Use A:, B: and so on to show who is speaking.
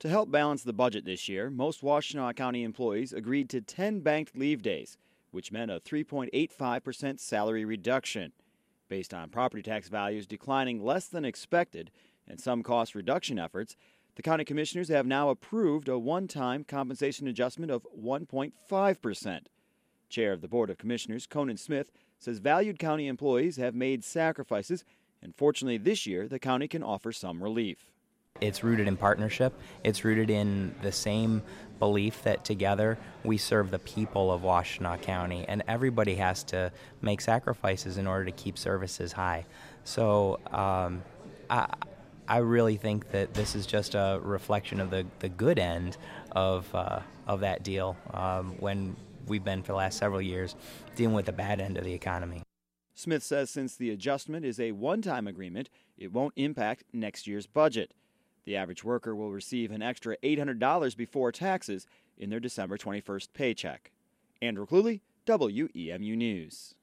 A: To help balance the budget this year, most Washtenaw County employees agreed to 10 banked leave days, which meant a 3.85% salary reduction. Based on property tax values declining less than expected and some cost reduction efforts, the county commissioners have now approved a one-time compensation adjustment of 1.5%. Chair of the Board of Commissioners, Conan Smith, says valued county employees have made sacrifices, and fortunately this year the county can offer some relief.
B: It's rooted in partnership. It's rooted in the same belief that together we serve the people of Washtenaw County, and everybody has to make sacrifices in order to keep services high. So I really think that this is just a reflection of the good end of that deal when we've been for the last several years dealing with the bad end of the economy.
A: Smith says since the adjustment is a one-time agreement, it won't impact next year's budget. The average worker will receive an extra $800 before taxes in their December 21st paycheck. Andrew Cluley, WEMU News.